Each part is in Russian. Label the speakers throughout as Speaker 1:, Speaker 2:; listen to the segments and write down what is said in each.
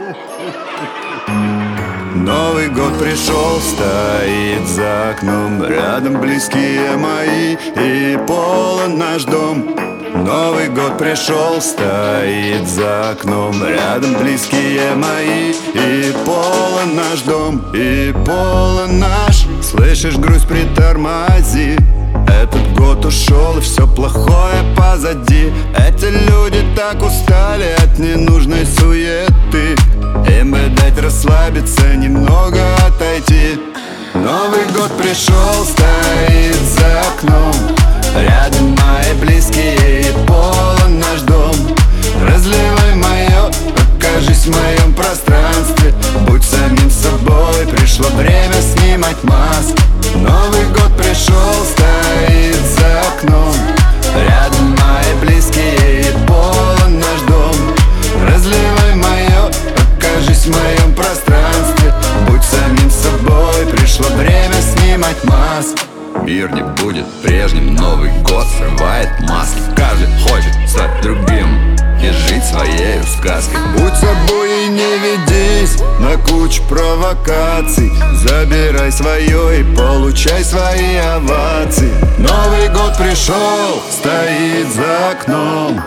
Speaker 1: Новый год пришел, стоит за окном, рядом близкие мои и полон наш дом. Новый год пришел, стоит за окном, рядом близкие мои и полон наш дом, и полон наш. Слышишь, грусть, притормози, этот год ушел и все плохое позади. Эти люди так устали от ненужной суеты, им бы дать расслабиться, немного отойти. Новый год пришел, стоит за окном, рядом мои близкие и полон наш дом. Разливай мое, окажись в моем пространстве, будь самим собой, пришло время снимать маску. Новый год пришел, стоит за окном, рядом мои близкие и полон наш дом. Разливай мое, окажись в моем пространстве, будь самим собой, пришло время снимать маску. Мир не будет прежним, Новый год срывает маски. Каждый хочет стать другим и жить своей сказкой. Будь собой и не ведись на кучу провокаций, забирай свое и получай свои овации. Новый год пришел, стоит за окном.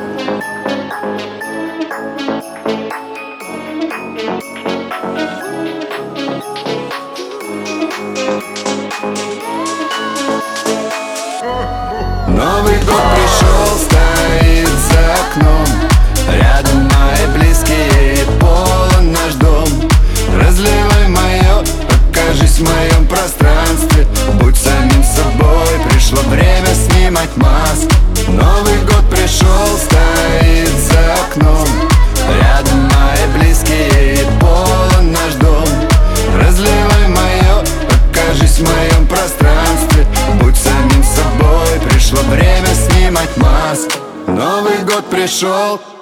Speaker 1: Новый год пришел, стоит за окном, рядом мои близкие и полон наш дом. Разливай мое, окажись в моем пространстве, будь самим собой, пришло время снимать маску. Новый год пришел, стоит за окном, рядом мои близкие и полон наш дом. Разливай мое, окажись в моем пространстве, будь самим собой, пришло время снимать маску. Новый год пришел.